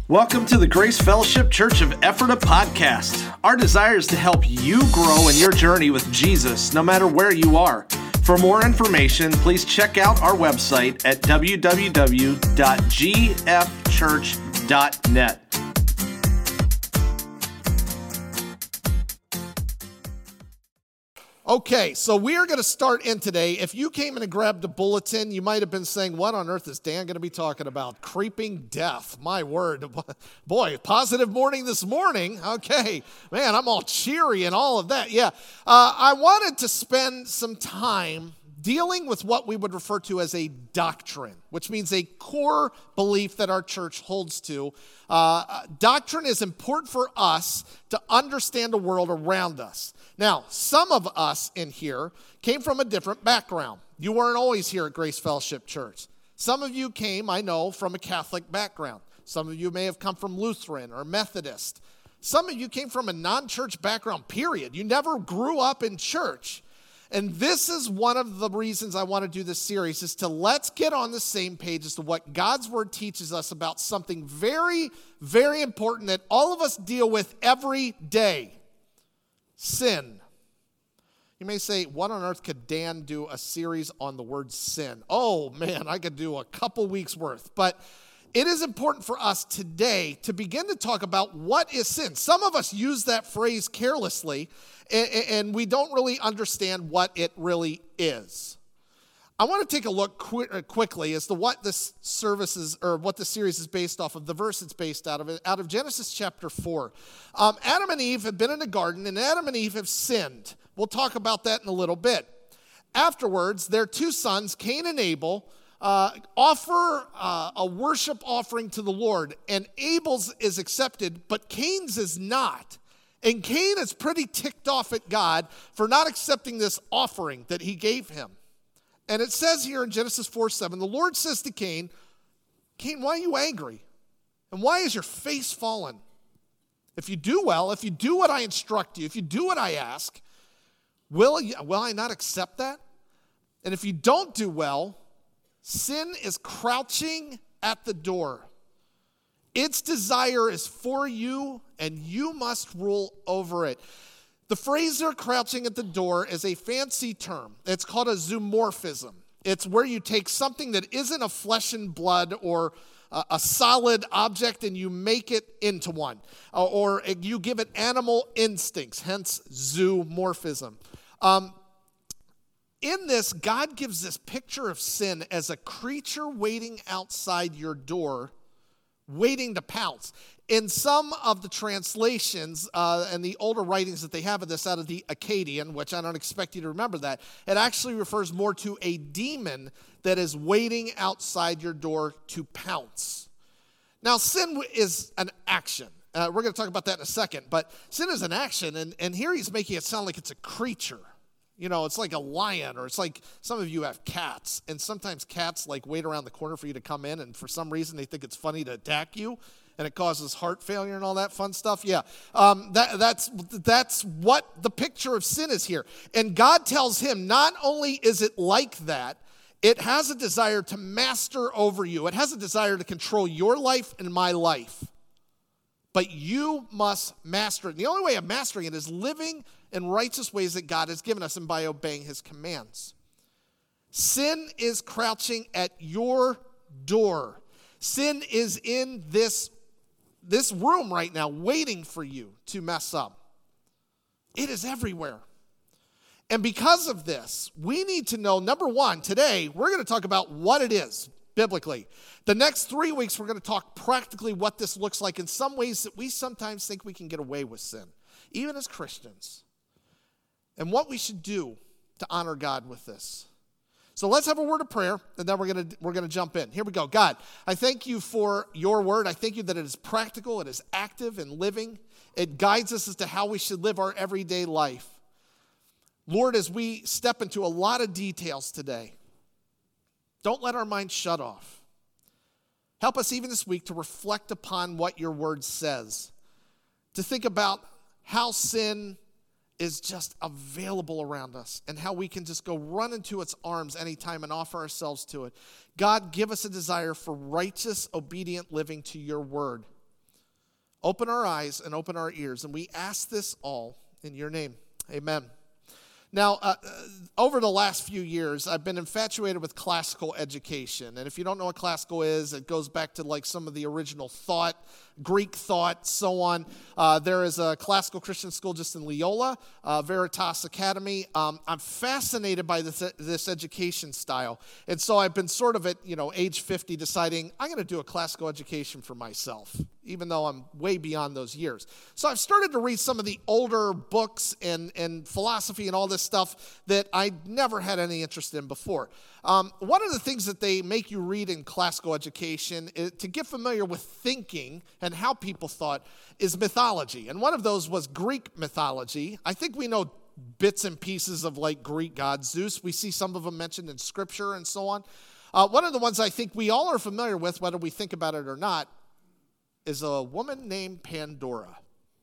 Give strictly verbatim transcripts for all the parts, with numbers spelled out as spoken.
Welcome to the Grace Fellowship Church of Ephrata podcast. Our desire is to help you grow in your journey with Jesus, no matter where you are. For more information, please check out our website at w w w dot g f church dot net. Okay, so we are going to start in today. If you came in and grabbed a bulletin, you might have been saying, what on earth is Dan going to be talking about? Creeping death, my word. Boy, positive morning this morning. Okay, man, I'm all cheery and all of that. Yeah, uh, I wanted to spend some time dealing with what we would refer to as a doctrine, which means a core belief that our church holds to. Uh, doctrine is important for us to understand the world around us. Now, some of us in here came from a different background. You weren't always here at Grace Fellowship Church. Some of you came, I know, from a Catholic background. Some of you may have come from Lutheran or Methodist. Some of you came from a non-church background, period. You never grew up in church. And this is one of the reasons I want to do this series, is to let's get on the same page as to what God's Word teaches us about something very, very important that all of us deal with every day. Sin. You may say, what on earth could Dan do a series on the word sin? Oh man, I could do a couple weeks worth. But it is important for us today to begin to talk about what is sin. Some of us use that phrase carelessly, and we don't really understand what it really is. I want to take a look qu- quickly as to what this service is, or what the series is based off of, the verse it's based out of, out of Genesis chapter four. Um, Adam and Eve have been in the garden, and Adam and Eve have sinned. We'll talk about that in a little bit. Afterwards, their two sons, Cain and Abel, uh, offer uh, a worship offering to the Lord, and Abel's is accepted, but Cain's is not. And Cain is pretty ticked off at God for not accepting this offering that he gave him. And it says here in Genesis four seven, the Lord says to Cain, Cain, why are you angry? And why is your face fallen? If you do well, if you do what I instruct you, if you do what I ask, will, you, will I not accept that? And if you don't do well, sin is crouching at the door. Its desire is for you, and you must rule over it. The phrase they're crouching at the door is a fancy term. It's called a zoomorphism. It's where you take something that isn't a flesh and blood or a, a solid object and you make it into one. Or, or you give it animal instincts, hence zoomorphism. Um, in this, God gives this picture of sin as a creature waiting outside your door, waiting to pounce. In some of the translations uh, and the older writings that they have of this out of the Akkadian, which I don't expect you to remember that, it actually refers more to a demon that is waiting outside your door to pounce. Now, sin is an action. Uh, we're going to talk about that in a second, but sin is an action, and, and here he's making it sound like it's a creature. You know, it's like a lion, or it's like some of you have cats, and sometimes cats like wait around the corner for you to come in, and for some reason they think it's funny to attack you, and it causes heart failure and all that fun stuff. Yeah, um, that, that's that's what the picture of sin is here. And God tells him, not only is it like that, it has a desire to master over you. It has a desire to control your life and my life. But you must master it. And the only way of mastering it is living in righteous ways that God has given us and by obeying his commands. Sin is crouching at your door. Sin is in this, this room right now waiting for you to mess up. It is everywhere. And because of this, we need to know, number one, today we're going to talk about what it is biblically. The next three weeks we're going to talk practically what this looks like in some ways that we sometimes think we can get away with sin, even as Christians. And what we should do to honor God with this. So let's have a word of prayer, and then we're going to we're going to jump in. Here we go. God, I thank you for your word. I thank you that it is practical, it is active and living. It guides us as to how we should live our everyday life. Lord, as we step into a lot of details today, don't let our minds shut off. Help us even this week to reflect upon what your word says, to think about how sin is just available around us and how we can just go run into its arms anytime and offer ourselves to it. God, give us a desire for righteous, obedient living to your word. Open our eyes and open our ears. And we ask this all in your name. Amen. Now, uh, over the last few years, I've been infatuated with classical education. And if you don't know what classical is, it goes back to like some of the original thought, Greek thought, so on. Uh, there is a classical Christian school just in Leola, uh, Veritas Academy. Um, I'm fascinated by this, this education style. And so I've been sort of at, you know, age fifty deciding I'm going to do a classical education for myself, even though I'm way beyond those years. So I've started to read some of the older books and, and philosophy and all this stuff that I never had any interest in before. Um, one of the things that they make you read in classical education is, to get familiar with thinking and how people thought, is mythology. And one of those was Greek mythology. I think we know bits and pieces of like Greek god Zeus. We see some of them mentioned in Scripture and so on. Uh, one of the ones I think we all are familiar with, whether we think about it or not, is a woman named Pandora.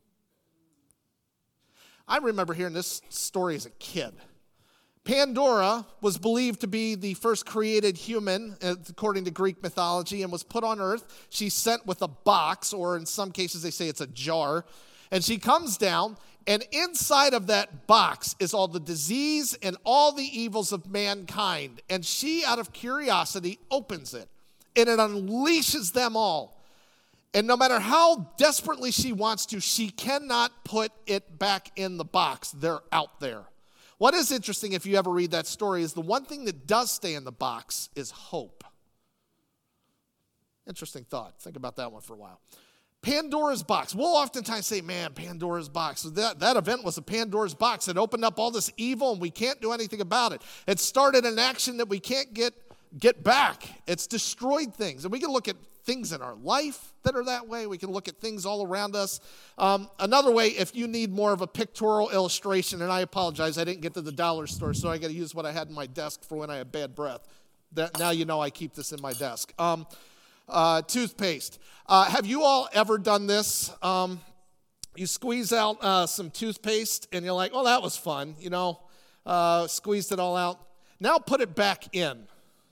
I remember hearing this story as a kid. Pandora was believed to be the first created human, according to Greek mythology, and was put on earth. She's sent with a box, or in some cases they say it's a jar, and she comes down, and inside of that box is all the disease and all the evils of mankind, and she, out of curiosity, opens it, and it unleashes them all. And no matter how desperately she wants to, she cannot put it back in the box. They're out there. What is interesting, if you ever read that story, is the one thing that does stay in the box is hope. Interesting thought. Think about that one for a while. Pandora's box. We'll oftentimes say, man, Pandora's box. So that, that event was a Pandora's box. It opened up all this evil, and we can't do anything about it. It started an action that we can't get, get back. It's destroyed things. And we can look at things in our life that are that way. We can look at things all around us. Um, another way, if you need more of a pictorial illustration, and I apologize, I didn't get to the dollar store, so I got to use what I had in my desk for when I had bad breath. That, now you know I keep this in my desk. Um, uh, toothpaste. Uh, have you all ever done this? Um, you squeeze out uh, some toothpaste, and you're like, oh, that was fun, you know, uh, squeezed it all out. Now put it back in.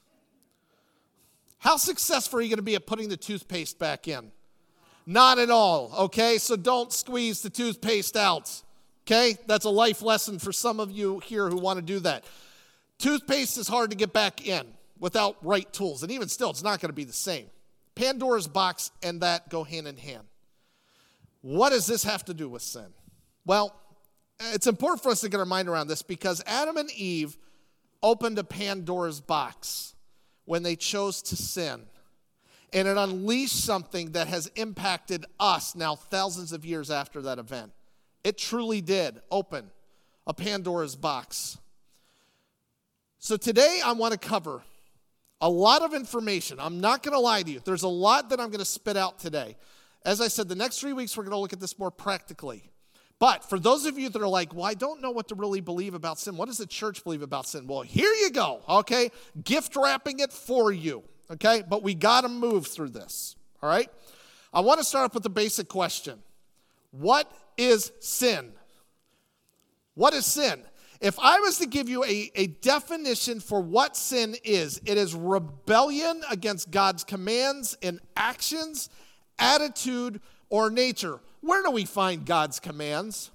How successful are you going to be at putting the toothpaste back in? Not at all, okay? So don't squeeze the toothpaste out, okay? That's a life lesson for some of you here who want to do that. Toothpaste is hard to get back in without right tools, and even still, it's not going to be the same. Pandora's box and that go hand in hand. What does this have to do with sin? Well, it's important for us to get our mind around this because Adam and Eve opened a Pandora's box when they chose to sin. And it unleashed something that has impacted us now thousands of years after that event. It truly did open a Pandora's box. So today I want to cover a lot of information. I'm not going to lie to you. There's a lot that I'm going to spit out today. As I said, the next three weeks we're going to look at this more practically. But for those of you that are like, well, I don't know what to really believe about sin. What does the church believe about sin? Well, here you go, okay? Gift wrapping it for you, okay? But we got to move through this, all right? I want to start off with the basic question. What is sin? What is sin? If I was to give you a, a definition for what sin is, it is rebellion against God's commands and actions, attitude, or nature. Where do we find God's commands?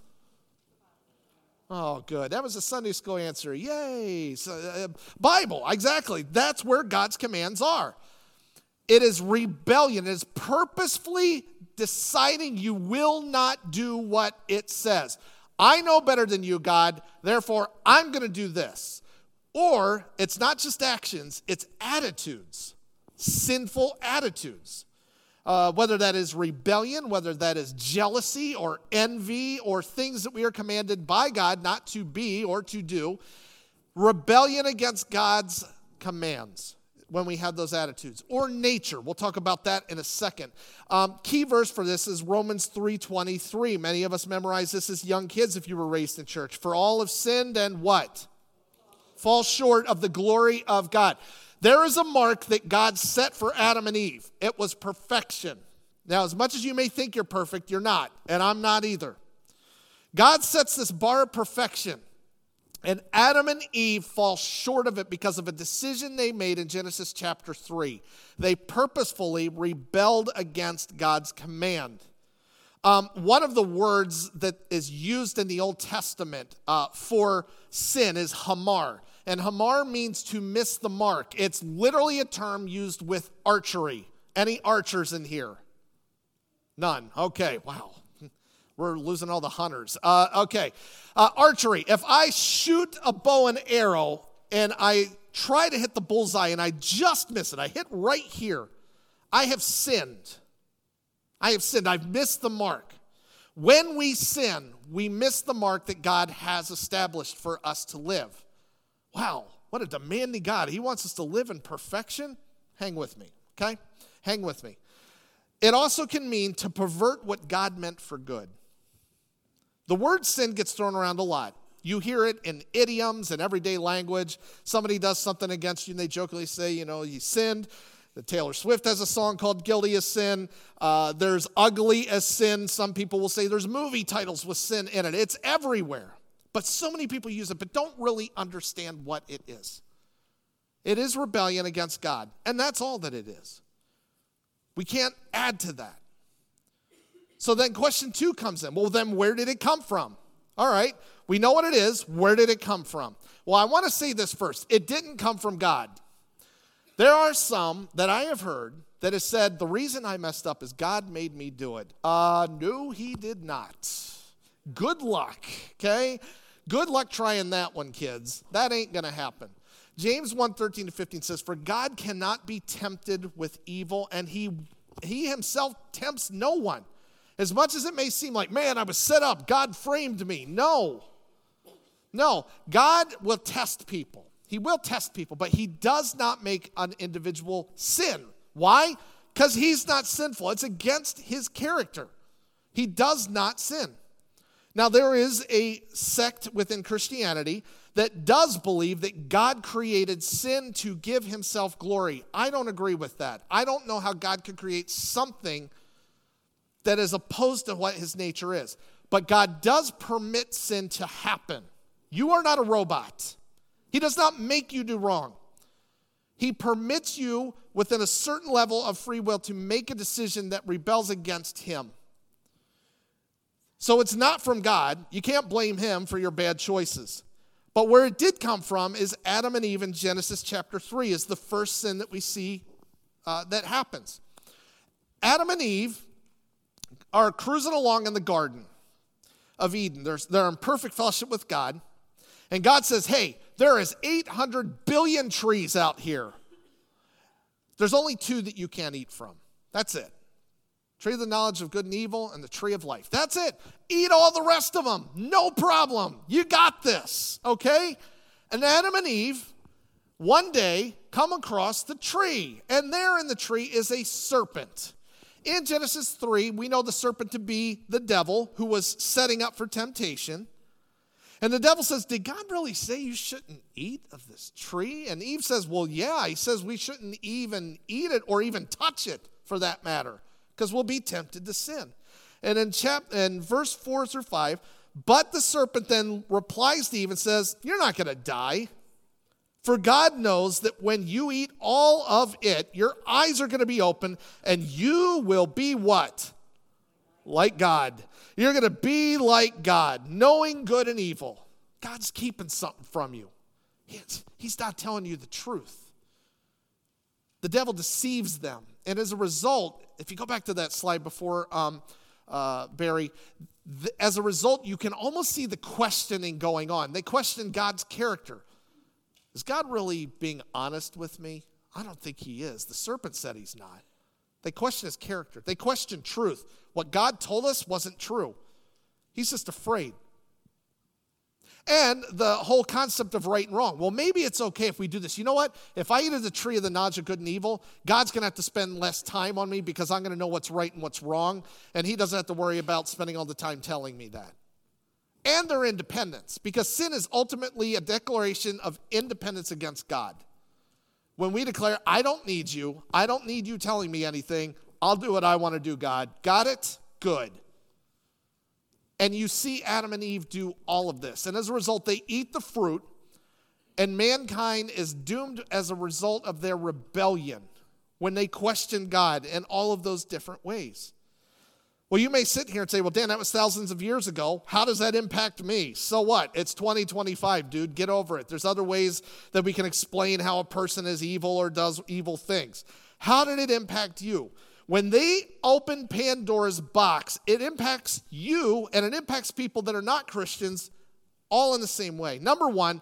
Oh, good. That was a Sunday school answer. Yay. So, uh, Bible, exactly. That's where God's commands are. It is rebellion. It is purposefully deciding you will not do what it says. I know better than you, God, therefore I'm going to do this. Or it's not just actions, it's attitudes, sinful attitudes. Uh, whether that is rebellion, whether that is jealousy or envy or things that we are commanded by God not to be or to do. Rebellion against God's commands when we have those attitudes. Or nature. We'll talk about that in a second. Um, key verse for this is Romans three twenty-three. Many of us memorize this as young kids if you were raised in church. For all have sinned and what? Fall short of the glory of God. There is a mark that God set for Adam and Eve. It was perfection. Now, as much as you may think you're perfect, you're not, and I'm not either. God sets this bar of perfection, and Adam and Eve fall short of it because of a decision they made in Genesis chapter three. They purposefully rebelled against God's command. Um, one of the words that is used in the Old Testament uh, for sin is hamar. And hamar means to miss the mark. It's literally a term used with archery. Any archers in here? None. Okay, wow. We're losing all the hunters. Uh, okay, uh, archery. If I shoot a bow and arrow and I try to hit the bullseye and I just miss it, I hit right here, I have sinned. I have sinned. I've missed the mark. When we sin, we miss the mark that God has established for us to live. Wow, what a demanding God. He wants us to live in perfection. Hang with me, okay? Hang with me. It also can mean to pervert what God meant for good. The word sin gets thrown around a lot. You hear it in idioms and everyday language. Somebody does something against you and they jokingly say, you know, you sinned. The Taylor Swift has a song called Guilty as Sin. Uh, there's Ugly as Sin. Some people will say there's movie titles with sin in it. It's everywhere. But so many people use it but don't really understand what it is. It is rebellion against God. And that's all that it is. We can't add to that. So then question two comes in. Well, then where did it come from? All right, we know what it is. Where did it come from? Well, I want to say this first. It didn't come from God. There are some that I have heard that have said, the reason I messed up is God made me do it. Uh, no, he did not. Good luck, okay? Good luck trying that one, kids. That ain't going to happen. James one, thirteen to fifteen says, for God cannot be tempted with evil, and he, he himself tempts no one. As much as it may seem like, man, I was set up, God framed me. No. No, God will test people. He will test people, but he does not make an individual sin. Why? Because he's not sinful. It's against his character. He does not sin. Now, there is a sect within Christianity that does believe that God created sin to give himself glory. I don't agree with that. I don't know how God could create something that is opposed to what his nature is. But God does permit sin to happen. You are not a robot. He does not make you do wrong. He permits you within a certain level of free will to make a decision that rebels against him. So it's not from God. You can't blame him for your bad choices. But where it did come from is Adam and Eve in Genesis chapter three is the first sin that we see uh, that happens. Adam and Eve are cruising along in the Garden of Eden. They're, they're in perfect fellowship with God. And God says, hey, there is eight hundred billion trees out here. There's only two that you can't eat from. That's it. Tree of the knowledge of good and evil and the tree of life. That's it. Eat all the rest of them. No problem. You got this, okay? And Adam and Eve one day come across the tree. And there in the tree is a serpent. In Genesis three, we know the serpent to be the devil who was setting up for temptation. And the devil says, did God really say you shouldn't eat of this tree? And Eve says, well, yeah. He says we shouldn't even eat it or even touch it for that matter, because we'll be tempted to sin. And in, chap- in verse four through five, but the serpent then replies to Eve and says, you're not going to die. For God knows that when you eat all of it, your eyes are going to be open and you will be what? Like God. You're going to be like God, knowing good and evil. God's keeping something from you. He's not telling you the truth. The devil deceives them. And as a result, if you go back to that slide before, um, uh, Barry, th- as a result, you can almost see the questioning going on. They question God's character. Is God really being honest with me? I don't think he is. The serpent said he's not. They question his character. They question truth. What God told us wasn't true. He's just afraid. And the whole concept of right and wrong. Well, maybe it's okay if we do this. You know what? If I eat of the tree of the knowledge of good and evil, God's going to have to spend less time on me because I'm going to know what's right and what's wrong. And he doesn't have to worry about spending all the time telling me that. And their independence, because sin is ultimately a declaration of independence against God. When we declare, I don't need you, I don't need you telling me anything, I'll do what I want to do, God. Got it? Good. And you see Adam and Eve do all of this. And as a result, they eat the fruit, and mankind is doomed as a result of their rebellion when they question God in all of those different ways. Well, you may sit here and say, well, Dan, that was thousands of years ago. How does that impact me? So what? It's twenty twenty-five, dude. Get over it. There's other ways that we can explain how a person is evil or does evil things. How did it impact you? When they open Pandora's box, it impacts you and it impacts people that are not Christians all in the same way. Number one,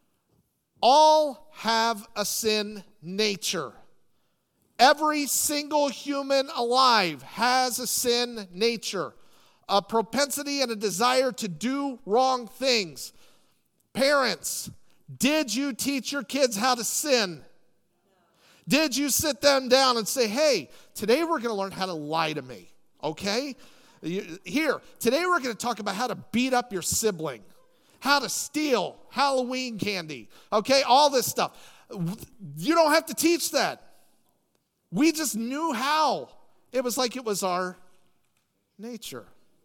all have a sin nature. Every single human alive has a sin nature, a propensity and a desire to do wrong things. Parents, did you teach your kids how to sin? Did you sit them down and say, hey, today we're going to learn how to lie to me, okay? Here, today we're going to talk about how to beat up your sibling, how to steal Halloween candy, okay? All this stuff. You don't have to teach that. We just knew how. It was like it was our nature.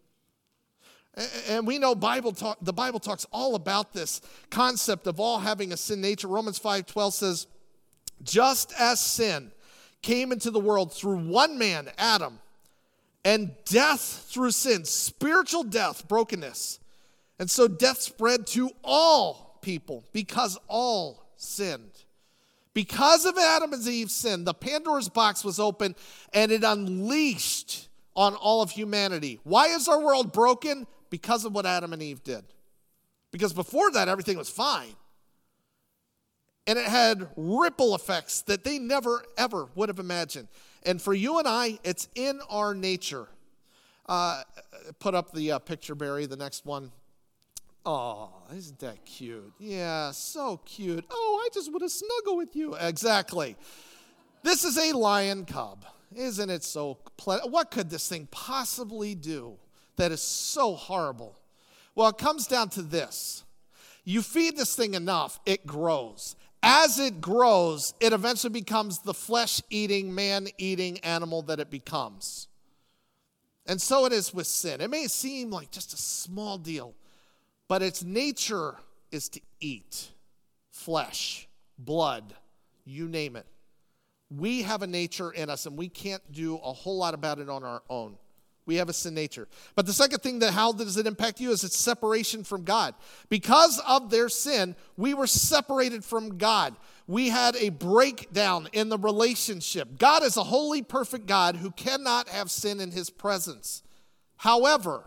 And we know Bible talk, the Bible talks all about this concept of all having a sin nature. Romans five twelve says, just as sin came into the world through one man, Adam, and death through sin, spiritual death, brokenness. And so death spread to all people because all sinned. Because of Adam and Eve's sin, the Pandora's box was open and it unleashed on all of humanity. Why is our world broken? Because of what Adam and Eve did. Because before that, everything was fine. And it had ripple effects that they never, ever would have imagined. And for you and I, it's in our nature. Uh, put up the uh, picture, Barry, the next one. Oh, isn't that cute? Yeah, so cute. Oh, I just want to snuggle with you. Exactly. This is a lion cub. Isn't it so pleasant? What could this thing possibly do that is so horrible? Well, it comes down to this. You feed this thing enough, it grows. As it grows, it eventually becomes the flesh-eating, man-eating animal that it becomes. And so it is with sin. It may seem like just a small deal, but its nature is to eat flesh, blood, you name it. We have a nature in us, and we can't do a whole lot about it on our own. We have a sin nature. But the second thing that how does it impact you is its separation from God. Because of their sin, we were separated from God. We had a breakdown in the relationship. God is a holy, perfect God who cannot have sin in his presence. However,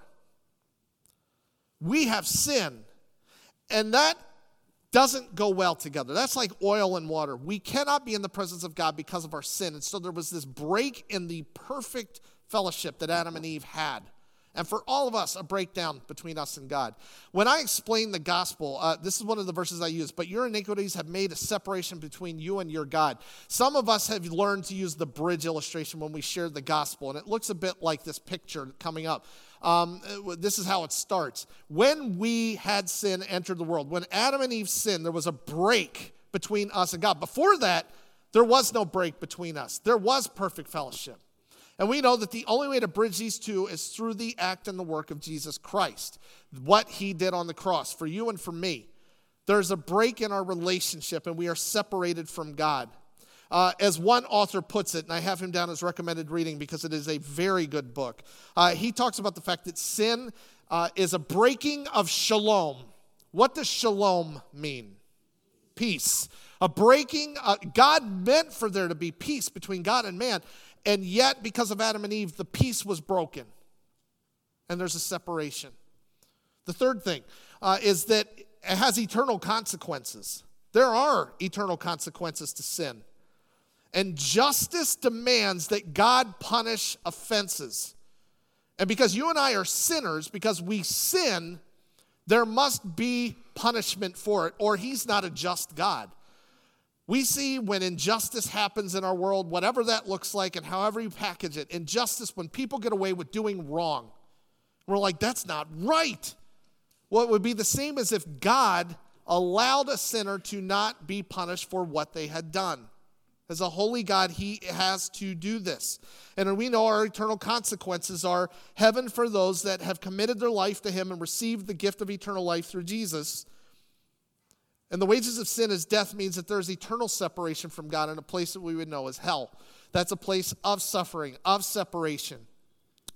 we have sin, and that doesn't go well together. That's like oil and water. We cannot be in the presence of God because of our sin. And so there was this break in the perfect fellowship that Adam and Eve had. And for all of us, a breakdown between us and God. When I explain the gospel, uh, this is one of the verses I use, but your iniquities have made a separation between you and your God. Some of us have learned to use the bridge illustration when we share the gospel, and it looks a bit like this picture coming up. Um, this is how it starts. When we had sin enter the world, when Adam and Eve sinned, there was a break between us and God. Before that, there was no break between us. There was perfect fellowship. And we know that the only way to bridge these two is through the act and the work of Jesus Christ, what he did on the cross for you and for me. There's a break in our relationship, and we are separated from God. Uh, as one author puts it, and I have him down as recommended reading because it is a very good book, uh, he talks about the fact that sin uh, is a breaking of shalom. What does shalom mean? Peace. A breaking, uh, God meant for there to be peace between God and man, and yet because of Adam and Eve, the peace was broken, and there's a separation. The third thing uh, is that it has eternal consequences. There are eternal consequences to sin. And justice demands that God punish offenses. And because you and I are sinners, because we sin, there must be punishment for it, or he's not a just God. We see when injustice happens in our world, whatever that looks like and however you package it, injustice, when people get away with doing wrong, we're like, that's not right. Well, it would be the same as if God allowed a sinner to not be punished for what they had done. As a holy God, he has to do this. And we know our eternal consequences are heaven for those that have committed their life to him and received the gift of eternal life through Jesus. And the wages of sin is death means that there's eternal separation from God in a place that we would know as hell. That's a place of suffering, of separation.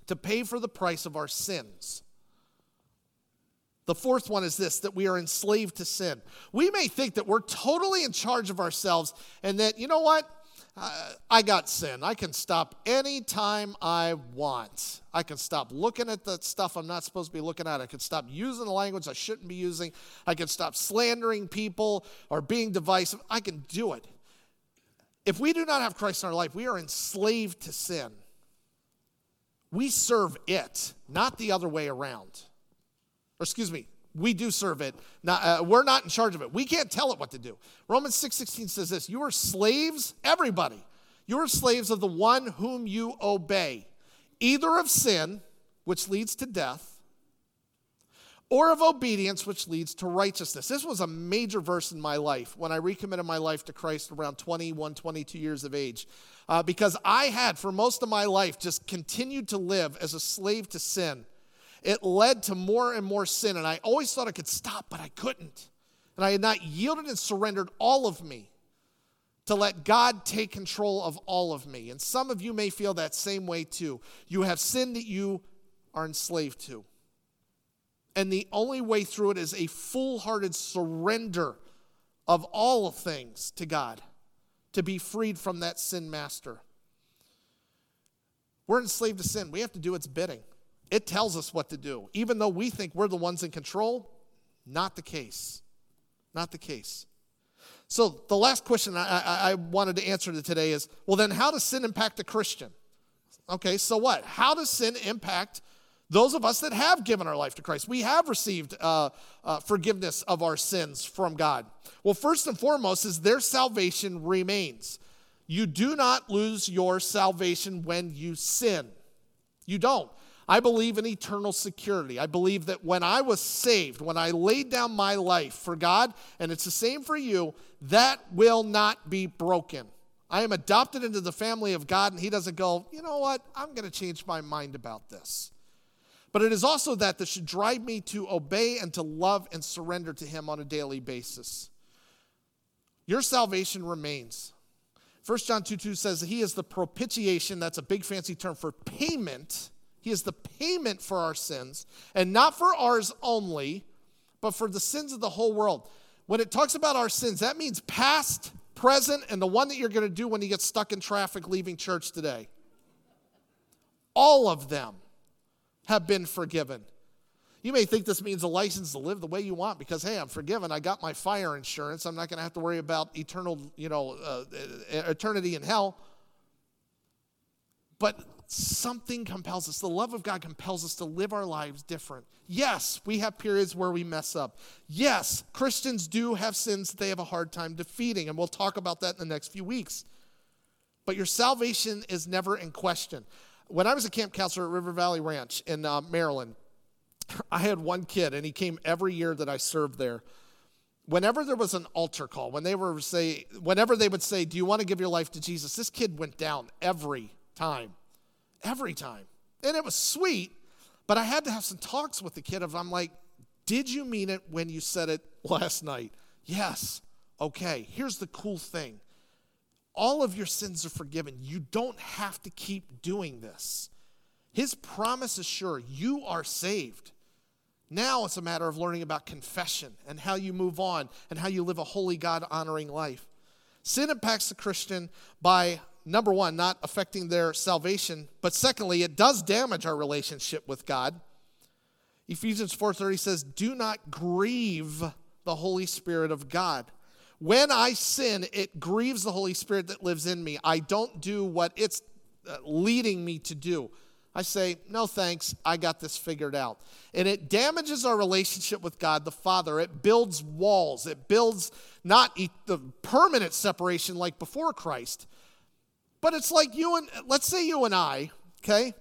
to pay for the price of our sins. The fourth one is this, that we are enslaved to sin. We may think that we're totally in charge of ourselves and that, you know what, uh, I got sin. I can stop anytime I want. I can stop looking at the stuff I'm not supposed to be looking at. I can stop using the language I shouldn't be using. I can stop slandering people or being divisive. I can do it. If we do not have Christ in our life, we are enslaved to sin. We serve it, not the other way around. Or excuse me, we do serve it. Not, uh, we're not in charge of it. We can't tell it what to do. Romans six sixteen says this, you are slaves, everybody. You are slaves of the one whom you obey, either of sin, which leads to death, or of obedience, which leads to righteousness. This was a major verse in my life when I recommitted my life to Christ around twenty-one, twenty-two years of age. Uh, because I had, for most of my life, just continued to live as a slave to sin. It led to more and more sin, and I always thought I could stop, but I couldn't. And I had not yielded and surrendered all of me to let God take control of all of me. And some of you may feel that same way too. You have sin that you are enslaved to. And the only way through it is a full-hearted surrender of all things to God to be freed from that sin master. We're enslaved to sin. We have to do its bidding. It tells us what to do. Even though we think we're the ones in control, not the case. Not the case. So the last question I, I, I wanted to answer today is, well then how does sin impact a Christian? Okay, so what? How does sin impact those of us that have given our life to Christ? We have received uh, uh, forgiveness of our sins from God. Well, first and foremost is their salvation remains. You do not lose your salvation when you sin. You don't. I believe in eternal security. I believe that when I was saved, when I laid down my life for God, and it's the same for you, that will not be broken. I am adopted into the family of God, and he doesn't go, you know what, I'm going to change my mind about this. But it is also that that should drive me to obey and to love and surrender to him on a daily basis. Your salvation remains. First John two two says that he is the propitiation, that's a big fancy term for payment. He is the payment for our sins, and not for ours only, but for the sins of the whole world. When it talks about our sins, that means past, present, and the one that you're going to do when you get stuck in traffic leaving church today. All of them have been forgiven. You may think this means a license to live the way you want because, hey, I'm forgiven. I got my fire insurance. I'm not going to have to worry about eternal, you know, uh, eternity in hell. But something compels us. The love of God compels us to live our lives different. Yes, we have periods where we mess up. Yes, Christians do have sins that they have a hard time defeating, and we'll talk about that in the next few weeks. But your salvation is never in question. When I was a camp counselor at River Valley Ranch in uh, Maryland, I had one kid, and he came every year that I served there. Whenever there was an altar call, when they were say, whenever they would say, do you want to give your life to Jesus? This kid went down every time. Every time. And it was sweet, but I had to have some talks with the kid of, I'm like, did you mean it when you said it last night? Yes. Okay, here's the cool thing. All of your sins are forgiven. You don't have to keep doing this. His promise is sure. You are saved. Now it's a matter of learning about confession and how you move on and how you live a holy, God-honoring life. Sin impacts the Christian by, number one, not affecting their salvation, but secondly, it does damage our relationship with God. Ephesians four thirty says, do not grieve the Holy Spirit of God. When I sin, it grieves the Holy Spirit that lives in me. I don't do what it's leading me to do. I say, no thanks, I got this figured out. And it damages our relationship with God the Father. It builds walls. It builds not the permanent separation like before Christ, but it's like you and, let's say you and I, okay?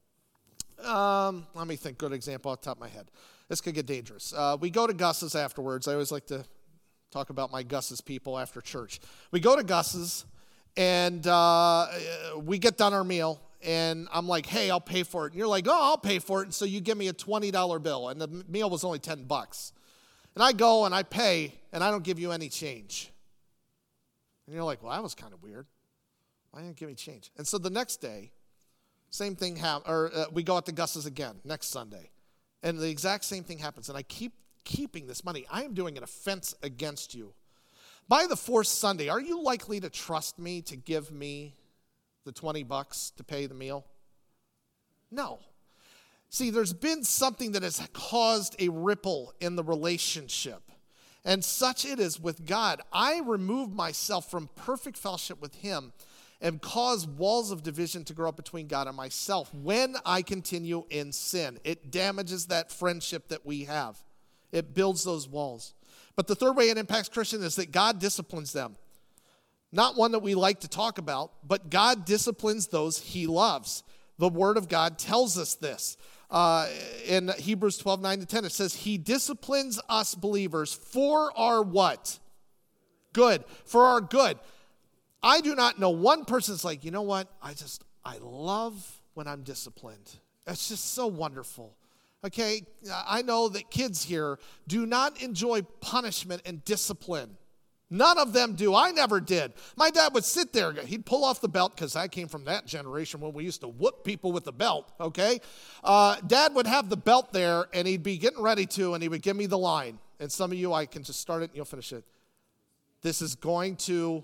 Um, let me think, good example off the top of my head. This could get dangerous. Uh, we go to Gus's afterwards. I always like to talk about my Gus's people after church. We go to Gus's, and uh, we get done our meal, and I'm like, hey, I'll pay for it. And you're like, oh, I'll pay for it. And so you give me a twenty dollar bill, and the meal was only ten bucks. And I go and I pay, and I don't give you any change. And you're like, well, that was kind of weird. Why didn't you give me change? And so the next day, Same thing happens, or uh, we go out to Gus's again next Sunday. And the exact same thing happens. And I keep keeping this money. I am doing an offense against you. By the fourth Sunday, are you likely to trust me to give me the twenty bucks to pay the meal? No. See, there's been something that has caused a ripple in the relationship. And such it is with God. I remove myself from perfect fellowship with him and cause walls of division to grow up between God and myself when I continue in sin. It damages that friendship that we have. It builds those walls. But the third way it impacts Christians is that God disciplines them. Not one that we like to talk about, but God disciplines those he loves. The word of God tells us this. Uh, in Hebrews twelve, nine to ten, it says, he disciplines us believers for our what? Good. For our good. I do not know one person that's like, you know what? I just, I love when I'm disciplined. It's just so wonderful. Okay, I know that kids here do not enjoy punishment and discipline. None of them do. I never did. My dad would sit there. He'd pull off the belt, because I came from that generation when we used to whoop people with the belt, okay? Uh, Dad would have the belt there, and he'd be getting ready to, and he would give me the line. And some of you, I can just start it, and you'll finish it. This is going to...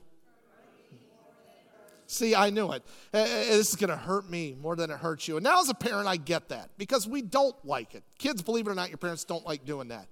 See, I knew it. This is going to hurt me more than it hurts you. And now as a parent, I get that, because we don't like it. Kids, believe it or not, your parents don't like doing that.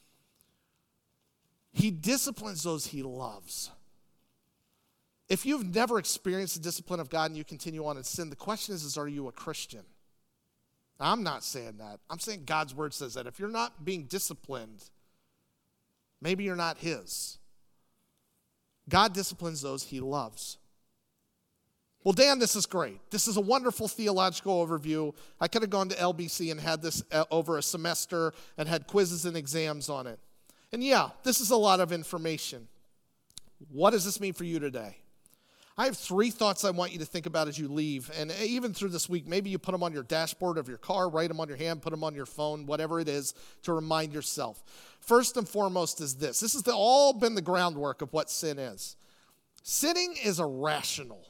He disciplines those he loves. If you've never experienced the discipline of God and you continue on in sin, the question is, is are you a Christian? I'm not saying that. I'm saying God's word says that. If you're not being disciplined, maybe you're not his. God disciplines those he loves. Well, Dan, this is great. This is a wonderful theological overview. I could have gone to L B C and had this over a semester and had quizzes and exams on it. And yeah, this is a lot of information. What does this mean for you today? I have three thoughts I want you to think about as you leave. And even through this week, maybe you put them on your dashboard of your car, write them on your hand, put them on your phone, whatever it is, to remind yourself. First and foremost is this. This has all been the groundwork of what sin is. Sinning is irrational.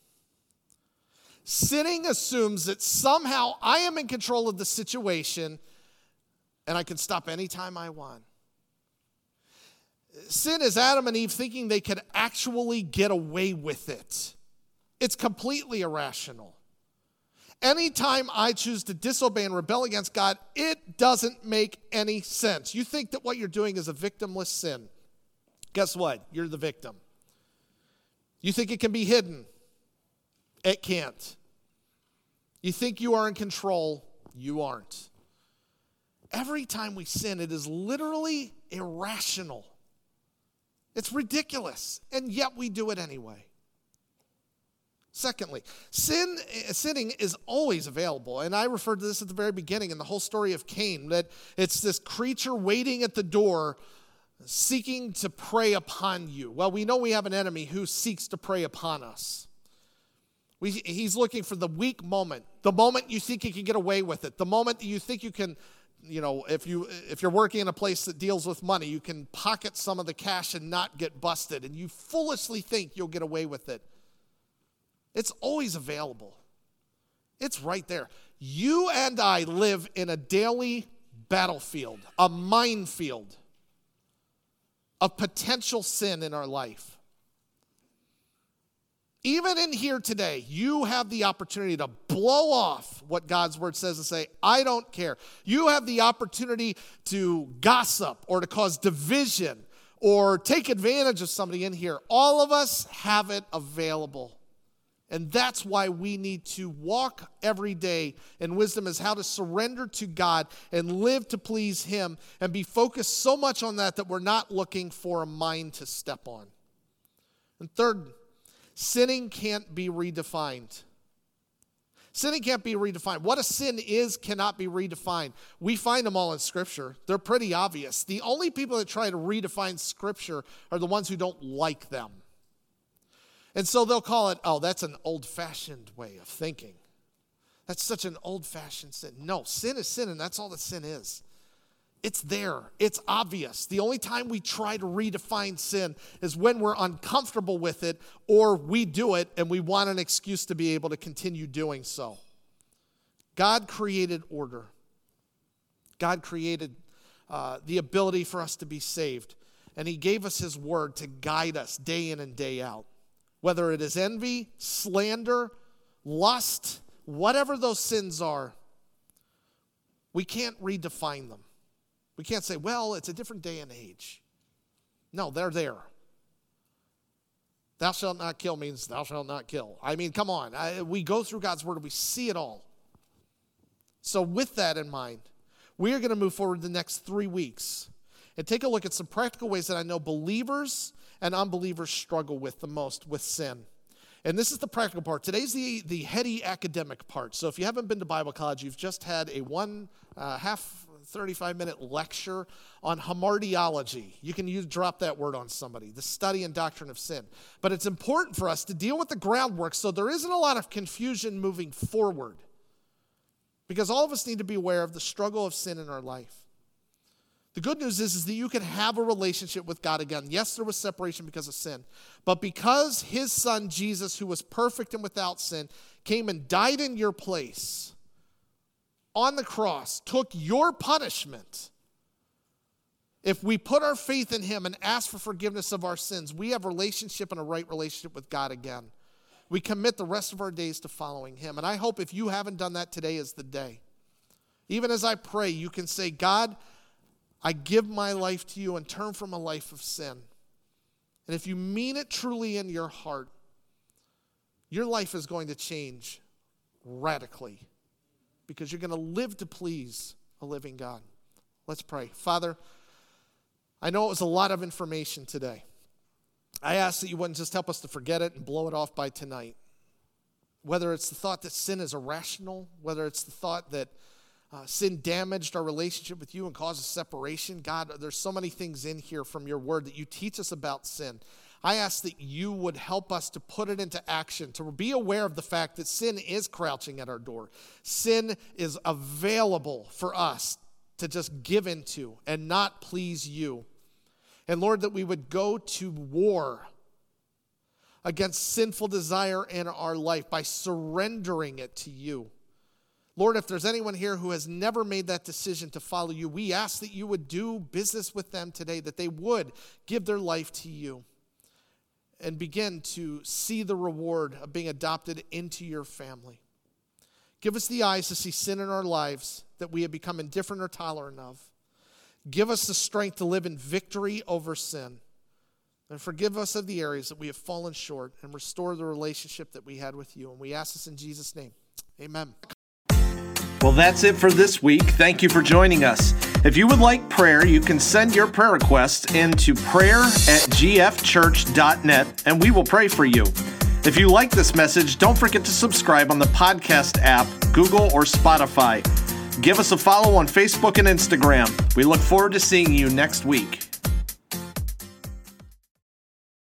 Sinning assumes that somehow I am in control of the situation and I can stop anytime I want. Sin is Adam and Eve thinking they could actually get away with it. It's completely irrational. Anytime I choose to disobey and rebel against God, it doesn't make any sense. You think that what you're doing is a victimless sin. Guess what? You're the victim. You think it can be hidden. It can't. You think you are in control. You aren't. Every time we sin, it is literally irrational. It's ridiculous, and yet we do it anyway. Secondly, sin, sinning is always available, and I referred to this at the very beginning in the whole story of Cain, that it's this creature waiting at the door seeking to prey upon you. Well, we know we have an enemy who seeks to prey upon us. We, he's looking for the weak moment, the moment you think you can get away with it, the moment that you think you can, you know, if, you, if you're working in a place that deals with money, you can pocket some of the cash and not get busted, and you foolishly think you'll get away with it. It's always available. It's right there. You and I live in a daily battlefield, a minefield of potential sin in our life. Even in here today, you have the opportunity to blow off what God's word says and say, I don't care. You have the opportunity to gossip or to cause division or take advantage of somebody in here. All of us have it available. And that's why we need to walk every day in wisdom, is how to surrender to God and live to please him and be focused so much on that that we're not looking for a mine to step on. And third, sinning can't be redefined. Sinning can't be redefined. What a sin is cannot be redefined. We find them all in Scripture. They're pretty obvious. The only people that try to redefine Scripture are the ones who don't like them. And so they'll call it, oh, that's an old-fashioned way of thinking. That's such an old-fashioned sin. No, sin is sin, and that's all that sin is. It's there. It's obvious. The only time we try to redefine sin is when we're uncomfortable with it, or we do it and we want an excuse to be able to continue doing so. God created order. God created uh, the ability for us to be saved. And he gave us his word to guide us day in and day out. Whether it is envy, slander, lust, whatever those sins are, we can't redefine them. We can't say, well, it's a different day and age. No, they're there. Thou shalt not kill means thou shalt not kill. I mean, come on. I, we go through God's word and we see it all. So with that in mind, we are going to move forward the next three weeks and take a look at some practical ways that I know believers and unbelievers struggle with the most with sin. And this is the practical part. Today's the, the heady academic part. So if you haven't been to Bible college, you've just had a one uh, half thirty-five minute lecture on hamartiology. You can use, drop that word on somebody, the study and doctrine of sin. But it's important for us to deal with the groundwork so there isn't a lot of confusion moving forward. Because all of us need to be aware of the struggle of sin in our life. The good news is, is that you can have a relationship with God again. Yes, there was separation because of sin. But because his son, Jesus, who was perfect and without sin, came and died in your place on the cross, took your punishment. If we put our faith in him and ask for forgiveness of our sins, we have a relationship and a right relationship with God again. We commit the rest of our days to following him. And I hope if you haven't done that, today is the day. Even as I pray, you can say, God, I give my life to you and turn from a life of sin. And if you mean it truly in your heart, your life is going to change radically because you're going to live to please a living God. Let's pray. Father, I know it was a lot of information today. I ask that you wouldn't just help us to forget it and blow it off by tonight. Whether it's the thought that sin is irrational, whether it's the thought that Uh, sin damaged our relationship with you and causes separation. God, there's so many things in here from your word that you teach us about sin. I ask that you would help us to put it into action, to be aware of the fact that sin is crouching at our door. Sin is available for us to just give into and not please you. And Lord, that we would go to war against sinful desire in our life by surrendering it to you. Lord, if there's anyone here who has never made that decision to follow you, we ask that you would do business with them today, that they would give their life to you and begin to see the reward of being adopted into your family. Give us the eyes to see sin in our lives that we have become indifferent or tolerant of. Give us the strength to live in victory over sin. And forgive us of the areas that we have fallen short and restore the relationship that we had with you. And we ask this in Jesus' name. Amen. Well, that's it for this week. Thank you for joining us. If you would like prayer, you can send your prayer request into prayer at g f church dot net, and we will pray for you. If you like this message, don't forget to subscribe on the podcast app, Google or Spotify. Give us a follow on Facebook and Instagram. We look forward to seeing you next week.